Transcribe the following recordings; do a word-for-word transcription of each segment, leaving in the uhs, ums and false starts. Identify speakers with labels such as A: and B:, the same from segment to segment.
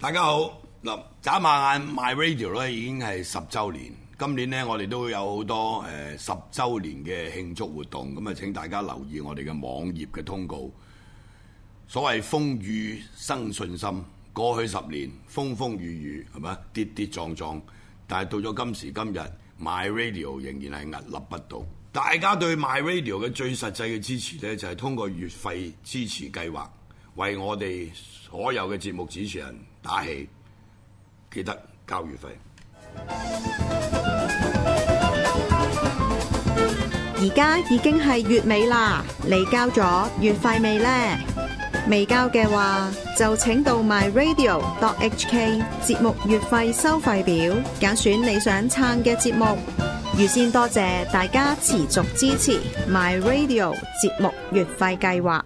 A: 大家好，嗱，眨下眼 My Radio 咧已經係十週年，今年咧我哋都有好多誒十週年嘅慶祝活動，咁啊請大家留意我哋嘅網頁嘅通告。所謂風雨生信心，過去十年風風雨雨係咪跌跌撞撞，但係到咗今時今日 My Radio 仍然係屹立不倒。大家對 My Radio 嘅最實際嘅支持咧，就係通過月費支持計劃，為我哋所有嘅節目主持人打氣，記得交月費。
B: 而家已經係月尾啦，你交咗月費未呢？未交嘅話，就請到 my radio dot h k 節目月費收費表，揀選你想撐嘅節目。預先多謝大家持續支持 My Radio 節目月費計劃。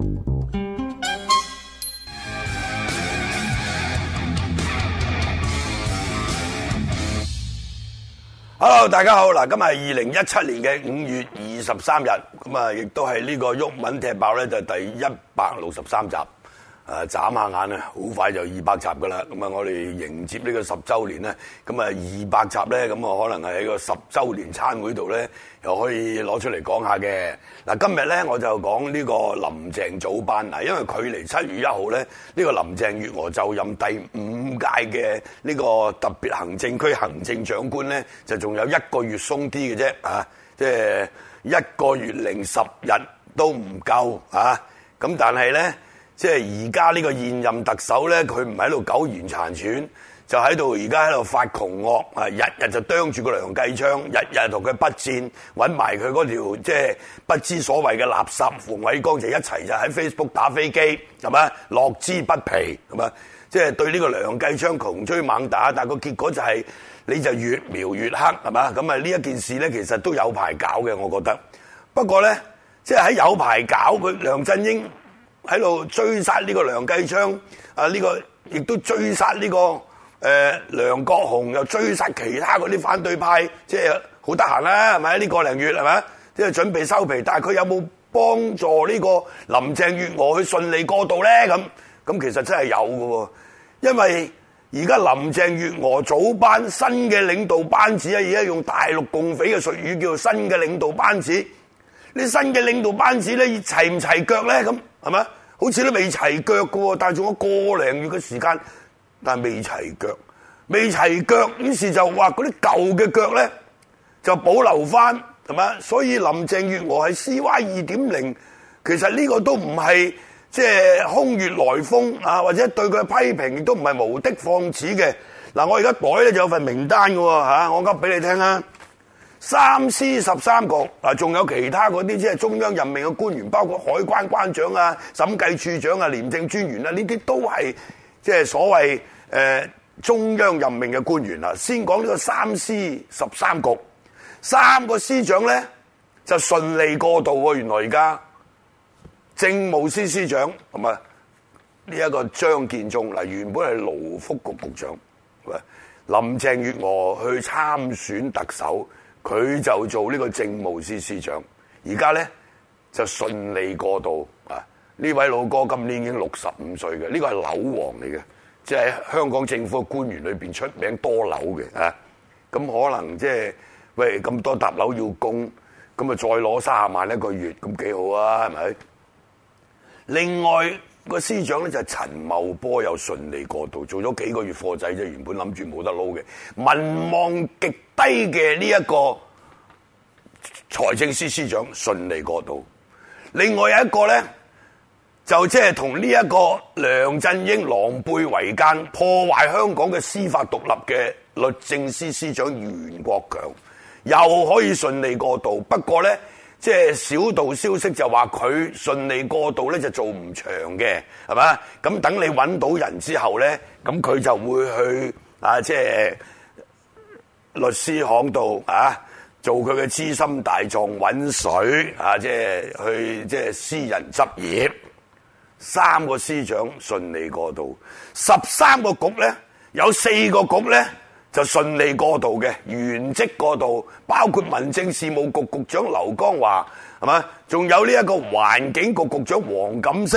A: Hello， 大家好！嗱，今日係二零一七年嘅五月二十三日，咁啊，亦都係呢個毓民踢爆咧，就係第一百六十三集。誒，眨下眼啊，好快就二百集噶啦。咁啊，我哋迎接呢個十週年咧，咁啊二百集咧，咁啊可能係喺個十週年餐會度咧，又可以攞出嚟講下嘅。嗱，今日咧我就講呢個林鄭早班嗱，因為距離七月一號咧，呢個林鄭月娥就任第五屆嘅呢個特別行政區行政長官咧，就仲有一個月鬆啲嘅啫啊，即係一個月零十日都唔夠啊。咁但係咧。即係而家呢個現任特首咧，佢唔喺度苟延殘喘，就喺度而家喺度發窮惡啊！日日就啄住個梁繼昌，日日同佢筆戰，揾埋佢嗰條即係不知所謂嘅垃圾馮煒光就一齊就喺 Facebook 打飛機，係咪？樂之不疲，係咪？即係對呢個梁繼昌窮追猛打，但係個結果就係你就越描越黑，係嘛？咁啊呢一件事咧，其實都有排搞嘅，我覺得。不過咧，即係喺有排搞，佢梁振英喺度追殺呢個梁繼昌，啊呢、這個亦都追殺呢、這個誒、呃、梁國雄，又追殺其他嗰啲反對派，即係好得閒啦，係咪？呢、這個零月係咪？即係準備收皮，但係佢有冇幫助呢個林鄭月娥去順利過渡咧？咁咁其實真係有嘅，因為而家林鄭月娥早班新嘅領導班子啊，而家用大陸共匪嘅術語叫做新嘅領導班子。呢新嘅領導班子咧，齊唔齊腳咧？咁係咪？好似都未齊腳嘅，但係仲有個零月嘅時間，但係未齊腳，未齊腳，於是就話嗰啲舊嘅腳咧就保留翻，係咪？所以林鄭月娥係 C Y 二點零，其實呢個都唔係即係空穴來風啊，或者對佢嘅批評亦都唔係無的放矢嘅。嗱，我而家袋咧就有份名單嘅吓，我噏俾你聽啊。三司十三局嗱，仲有其他嗰啲即係中央任命嘅官員，包括海關關長啊、審計處長啊、廉政專員啊，呢啲都係即係所謂誒、呃、中央任命嘅官員啦。先講呢個三司十三局，三個司長咧就順利過渡喎。原來而家政務司司長同埋呢一個張建宗嗱，原本係勞福局局長，林鄭月娥去參選特首。佢就做呢個政務司司長，而家咧就順利過渡啊！呢位老哥今年已經六十五歲嘅，呢個係樓王嚟嘅，即係香港政府嘅官員裏邊出名多樓嘅啊！咁可能即係喂咁多沓樓要供，咁啊再攞三十萬一個月，咁幾好啊？係咪？另外個司長咧就係陳茂波，又順利過渡，做咗幾個月貨仔啫，原本諗住冇得撈嘅，民望極低嘅呢一個財政司司長順利過渡。另外有一個咧，就即係同呢一個梁振英狼狽為奸，破壞香港嘅司法獨立嘅律政司司長袁國強，又可以順利過渡。不過咧，即係小道消息就話佢順利過渡咧就做唔長嘅，係嘛？咁等你揾到人之後咧，咁佢就會去啊，即係律師行度啊，做佢嘅資深大狀揾水啊，即係去即係私人執業。三個司長順利過渡，十三個局咧有四個局咧就順利過渡嘅，原職過渡，包括民政事務局局長劉江華，係嘛？仲有呢一個環境局局長黃錦星，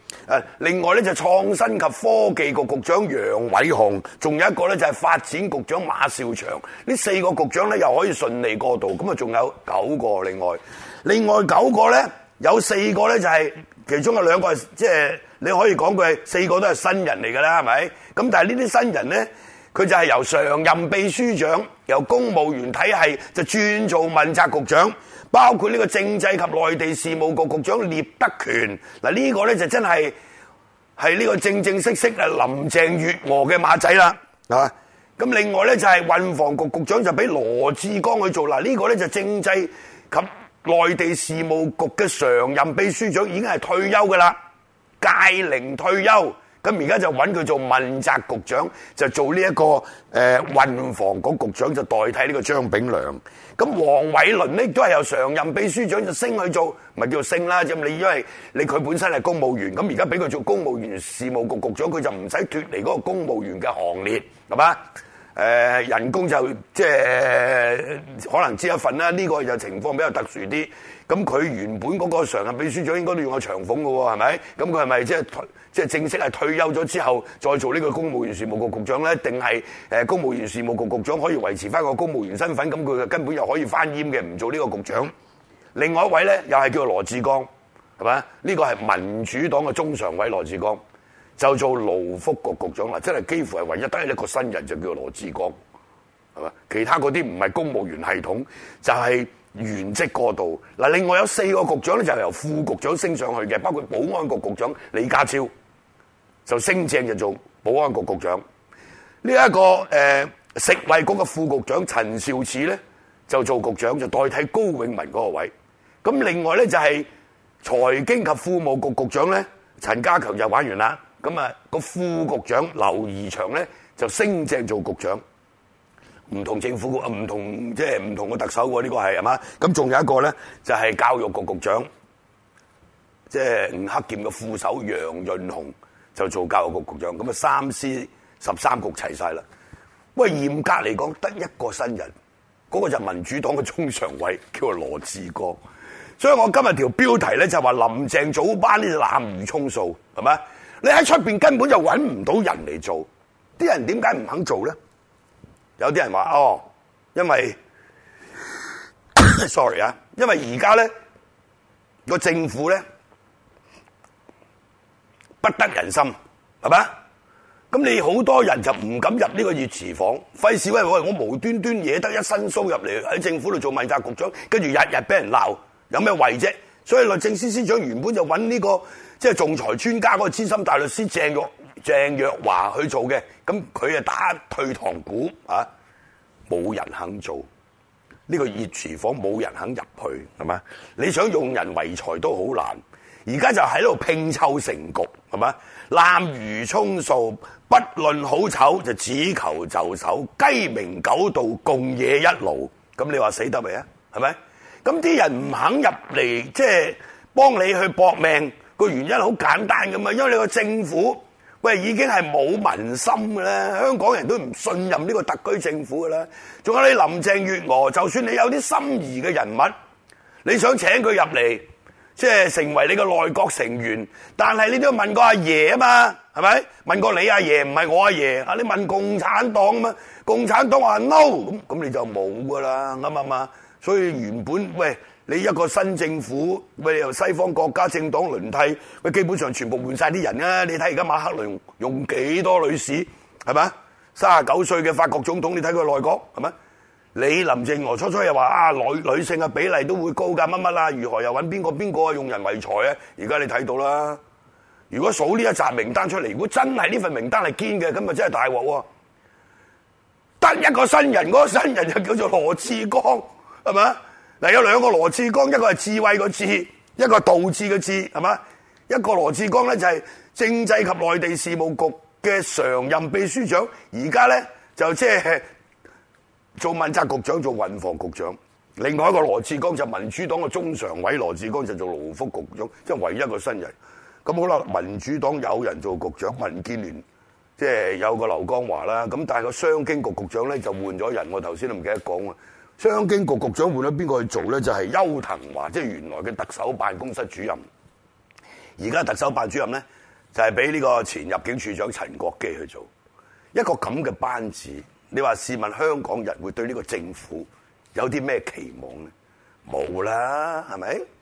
A: 誒，另外咧就創新及科技局局長楊偉雄，仲有一個咧就係發展局長馬紹祥，呢四個局長咧又可以順利過渡，咁啊仲有九個，另外另外九個咧有四個咧就係其中有兩個係即係你可以講佢四個都係新人嚟㗎啦，係咪？咁但係呢啲新人咧，佢就係由常任秘書長由公務員體系就轉做問責局長。包括呢個政制及內地事務局局長聶德權，嗱呢個咧就真係係呢個正正式式啊林鄭月娥嘅馬仔啦，係嘛？咁另外咧就係運房局局長就俾羅致光去做，嗱呢個咧就政制及內地事務局嘅常任秘書長已經係退休噶啦，屆齡退休，咁而家就揾佢做問責局長，就做呢、這、一個誒、呃、運房局局長，就代替呢個張炳良。咁黃偉綸呢都係由常任秘書長就升去做，咪叫升啦。咁你因為你佢本身係公務員，咁而家俾佢做公務員事務局局長，佢就唔使脫離嗰個公務員嘅行列，係嘛？誒、呃、人工就即係可能知一份啦。呢、這個就情況比較特殊啲。咁佢原本嗰個常任秘書長應該都要有長俸嘅喎，係咪？咁佢係咪即係即係正式係退休咗之後再做呢個公務員事務局局長咧？定係誒公務員事務局局長可以維持翻個公務員身份？咁佢根本又可以翻閹嘅，唔做呢個局長。另外一位咧又係叫羅致光，係咪？呢個係民主黨嘅中常委羅致光，就做勞福局局長啦。真係幾乎係唯一得一個新人就叫羅致光，係嘛？其他嗰啲唔係公務員系統，就係、是。原職過渡嗱，另外有四個局長咧就係由副局長升上去嘅，包括保安局局長李家超就升正就做保安局局長。呢、這、一個誒、呃、食衛局嘅副局長陳肇始咧就做局長，就代替高永文嗰個位。咁另外咧就係財經及庫務局局長咧陳家強就玩完啦。咁啊個副局長劉怡翔咧就升正做局長。唔同政府唔同即係唔同嘅特首喎，呢個係係嘛？咁仲有一個咧，就係教育局局長，即係吳克儉嘅副手楊潤雄就做教育局局長。咁啊，三司十三局齊晒啦。喂，嚴格嚟講，得一個新人，嗰個就係民主黨嘅中常委，叫做羅致光。所以我今日條標題咧就話林鄭早班呢就濫竽充數，係咪？你喺出邊根本就揾唔到人嚟做，啲人點解唔肯做咧？有啲人話哦，因為 sorry 啊，因為而家咧個政府咧不得人心，係咪？咁你好多人就唔敢入呢個熱廚房，費事喂喂我無端端惹得一身騷入嚟喺政府度做問責局長，跟住日日俾人鬧，有咩謂啫？所以律政司司長原本就揾呢、這個即係、就是、仲裁專家嗰個資深大律師鄭若鄭若驊去做嘅，咁佢啊打退堂鼓啊，冇人肯做呢、這個熱廚房，冇人肯入去，係嘛？你想用人唯才都好難，而家就喺度拼湊成局，係嘛？濫竽充數，不論好醜就只求就手，雞鳴狗盜共冶一爐，咁你話死得未啊？係咪？咁啲人唔肯入嚟，即係幫你去搏命，個原因好簡單噶嘛，因為你個政府喂已經係冇民心嘅啦，香港人都唔信任呢個特區政府嘅啦。仲有你林鄭月娥，就算你有啲心儀嘅人物，你想請佢入嚟，即係成為你個內閣成員，但係你都要問過阿爺啊嘛，係咪？問過你阿爺，唔係我阿爺啊，你問共產黨啊嘛，共產黨話 no， 咁咁你就冇噶啦，啱唔啱啊？所以原本喂你一個新政府，喂由西方國家政黨輪替，喂基本上全部換晒啲人啊！你睇而家馬克龍用幾多女士，係咪？三十九歲嘅法國總統，你睇佢內閣係咪？你林鄭月娥初初又話啊女女性嘅比例都會高㗎，乜乜啦？如何又揾邊個邊個用人唯才啊？而家你睇到啦。如果數呢一紮名單出嚟，如果真係呢份名單係堅嘅，咁啊真係大鑊喎！得一個新人，嗰、那個新人就叫做羅致光。係嘛？嗱，有兩個羅致光，一個係智慧個智，一個係導致嘅智，係嘛？一個羅致光咧就係政制及內地事務局嘅常任秘書長，而家咧就即係做問責局長，做運房局長。另外一個羅致光就民主黨嘅中常委，羅致光就做勞福局長，即係唯一一個新人。咁好啦，民主黨有人做局長，民建聯即係有個劉江華啦。咁但係個商經局局長咧就換咗人，我頭先都唔記得講啊。商經局局長換咗邊個去做咧？就係、是、邱騰華，即係原來嘅特首辦公室主任。而家特首辦主任咧就係俾呢個前入境處長陳國基去做。一個咁嘅班子，你話試問香港人會對呢個政府有啲咩期望呢？冇啦，係咪？